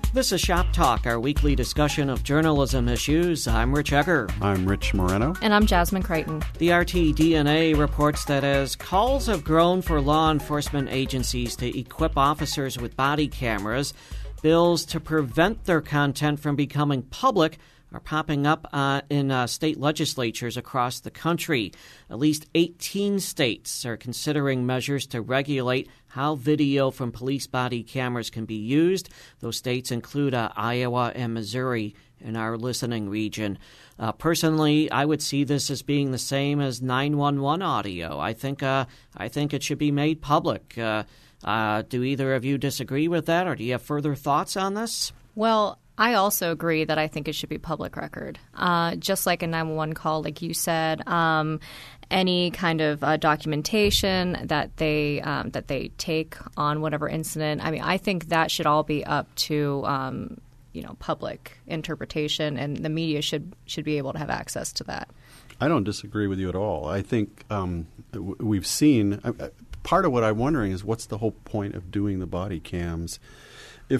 This is Shop Talk, our weekly discussion of journalism issues. I'm Rich Egger. I'm Rich Moreno. And I'm Jasmine Creighton. The RTDNA reports that as calls have grown for law enforcement agencies to equip officers with body cameras, bills to prevent their content from becoming public are popping up in state legislatures across the country. At least 18 states are considering measures to regulate how video from police body cameras can be used. Those states include Iowa and Missouri in our listening region. Personally, I would see this as being the same as 911 audio. I think it should be made public. Do either of you disagree with that, or do you have further thoughts on this? Well, I also agree that I think it should be public record. Just like a 911 call, like you said, any kind of documentation that they take on whatever incident. I mean, I think that should all be up to public interpretation, and the media should be able to have access to that. I don't disagree with you at all. I think we've seen part of what I'm wondering is what's the whole point of doing the body cams? If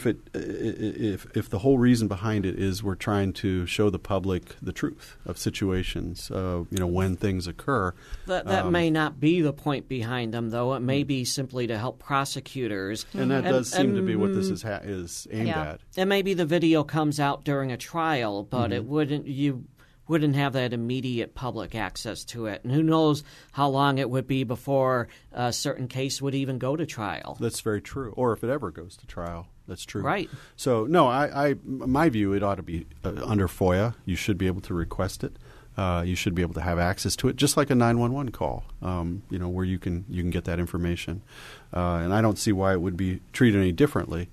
the whole reason behind it is we're trying to show the public the truth of situations, when things occur. That may not be the point behind them, though. It may be simply to help prosecutors. And that does seem to be what this is aimed at. And maybe the video comes out during a trial, but you wouldn't have that immediate public access to it. And who knows how long it would be before a certain case would even go to trial. That's very true. Or if it ever goes to trial. That's true. Right. So, no, my view, it ought to be under FOIA. You should be able to request it. You should be able to have access to it, just like a 911 call, where you can get that information. And I don't see why it would be treated any differently.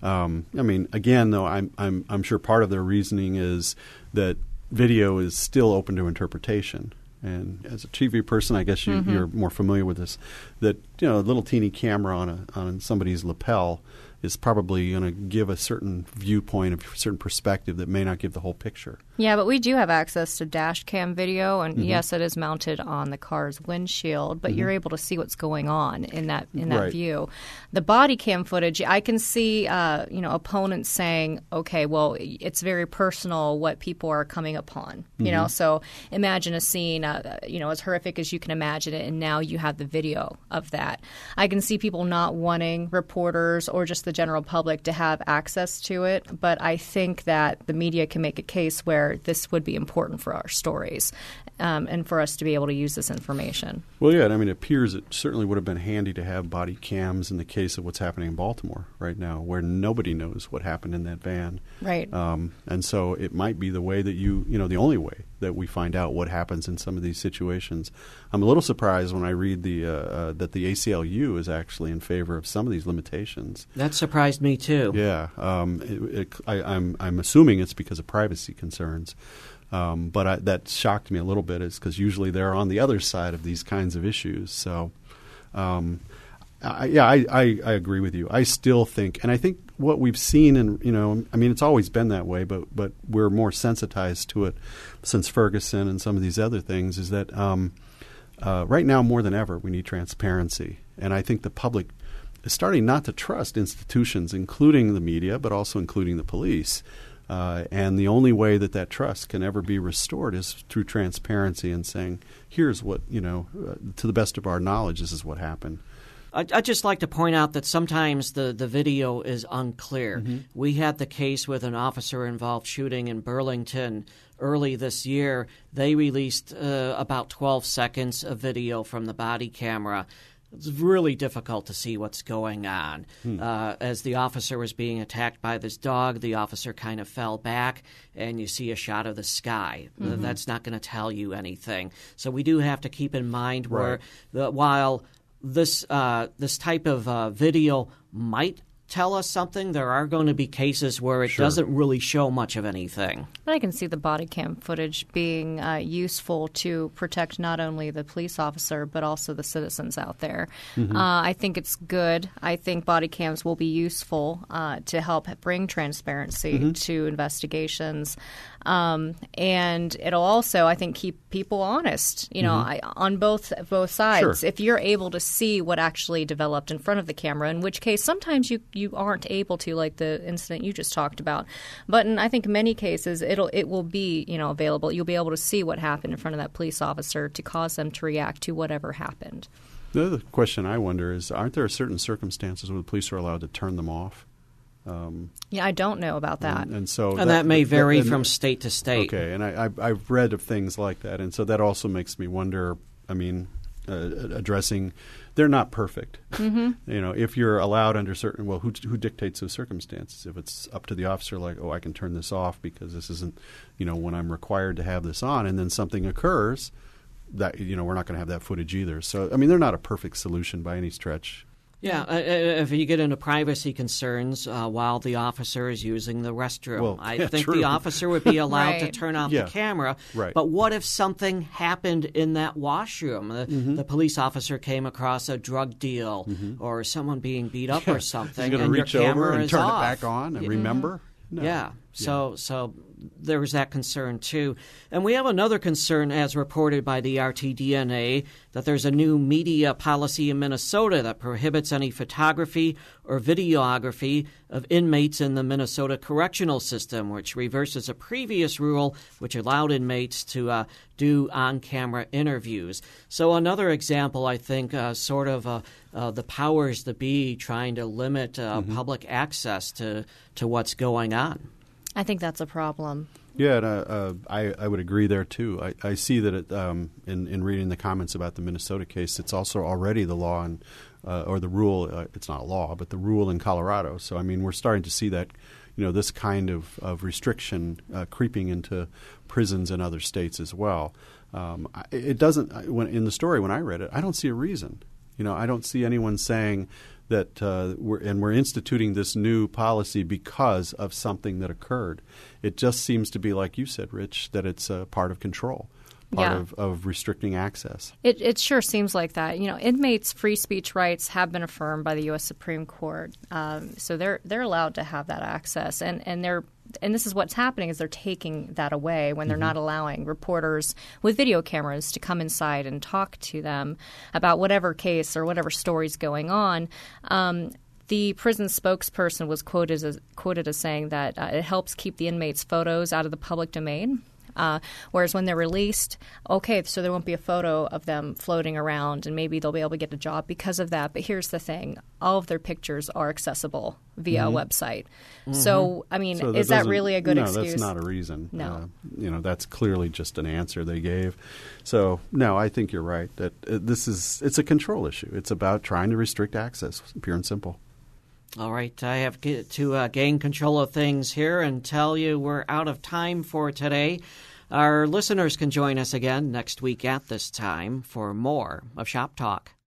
Again, though, I'm sure part of their reasoning is that video is still open to interpretation. And as a TV person, I guess you're more familiar with this, that a little teeny camera on somebody's lapel is probably going to give a certain viewpoint, a certain perspective that may not give the whole picture. Yeah, but we do have access to dash cam video, and yes, it is mounted on the car's windshield, but you're able to see what's going on in that Right. view. The body cam footage, I can see opponents saying, okay, well, it's very personal what people are coming upon. So imagine a scene, as horrific as you can imagine it, and now you have the video of that. I can see people not wanting reporters or just the general public to have access to it, but I think that the media can make a case where this would be important for our stories and for us to be able to use this information. Well, yeah, it appears it certainly would have been handy to have body cams in the case of what's happening in Baltimore right now, where nobody knows what happened in that van. Right. And so it might be the way that the only way that we find out what happens in some of these situations. I'm a little surprised when I read that the ACLU is actually in favor of some of these limitations. That surprised me too. Yeah, I'm assuming it's because of privacy concerns, but that shocked me a little bit, is because usually they're on the other side of these kinds of issues. So, I agree with you. I still think, and I think what we've seen, and it's always been that way, but we're more sensitized to it since Ferguson and some of these other things, is that right now more than ever we need transparency, and I think the public is starting not to trust institutions, including the media, but also including the police. And the only way that trust can ever be restored is through transparency and saying, here's what, to the best of our knowledge, this is what happened. I'd just like to point out that sometimes the video is unclear. We had the case with an officer-involved shooting in Burlington early this year. They released about 12 seconds of video from the body camera. It's really difficult to see what's going on. As the officer was being attacked by this dog, the officer kind of fell back, and you see a shot of the sky. That's not going to tell you anything. So we do have to keep in mind while this type of video might tell us something, there are going to be cases where it doesn't really show much of anything. But I can see the body cam footage being useful to protect not only the police officer but also the citizens out there. I think it's good. I think body cams will be useful to help bring transparency to investigations. And it'll also, I think, keep people honest, on both sides. Sure. If you're able to see what actually developed in front of the camera, in which case sometimes you aren't able to, like the incident you just talked about. But in, I think, many cases, it will be, available. You'll be able to see what happened in front of that police officer to cause them to react to whatever happened. The other question I wonder is, aren't there certain circumstances where the police are allowed to turn them off? I don't know about that. And so that may vary from state to state. Okay, and I've read of things like that, and so that also makes me wonder. I mean, addressing, they're not perfect. Mm-hmm. If you're allowed under certain, who dictates those circumstances? If it's up to the officer, like, I can turn this off because this isn't, when I'm required to have this on, and then something occurs, that we're not going to have that footage either. So, I mean, they're not a perfect solution by any stretch. Yeah, if you get into privacy concerns while the officer is using the restroom, I think true. the officer would be allowed to turn off the camera. Right. But what if something happened in that washroom? The police officer came across a drug deal or someone being beat up or something, He's and reach your camera over and is turn off. it back on and remember? No. Yeah. So there was that concern, too. And we have another concern, as reported by the RTDNA, that there's a new media policy in Minnesota that prohibits any photography or videography of inmates in the Minnesota correctional system, which reverses a previous rule which allowed inmates to do on-camera interviews. So another example, I think, the powers that be trying to limit public access to what's going on. I think that's a problem. Yeah, and I would agree there too. I see that in reading the comments about the Minnesota case, it's also already the law or the rule. It's not a law, but the rule in Colorado. So I mean, we're starting to see that this kind of restriction creeping into prisons in other states as well. It doesn't. In the story when I read it, I don't see a reason. I don't see anyone saying that we're instituting this new policy because of something that occurred. It just seems to be, like you said, Rich, that it's a part of control, part of restricting access. It sure seems like that. Inmates' free speech rights have been affirmed by the U.S. Supreme Court, so they're allowed to have that access, and this is what's happening is they're taking that away when they're not allowing reporters with video cameras to come inside and talk to them about whatever case or whatever story's going on. The prison spokesperson was quoted as saying that it helps keep the inmates' photos out of the public domain. Whereas when they're released, so there won't be a photo of them floating around, and maybe they'll be able to get a job because of that. But here's the thing. All of their pictures are accessible via a website. So, I mean, is that really a good excuse? No, that's not a reason. No. That's clearly just an answer they gave. So, no, I think you're right that it's a control issue. It's about trying to restrict access, pure and simple. All right, I have to gain control of things here and tell you we're out of time for today. Our listeners can join us again next week at this time for more of Shop Talk.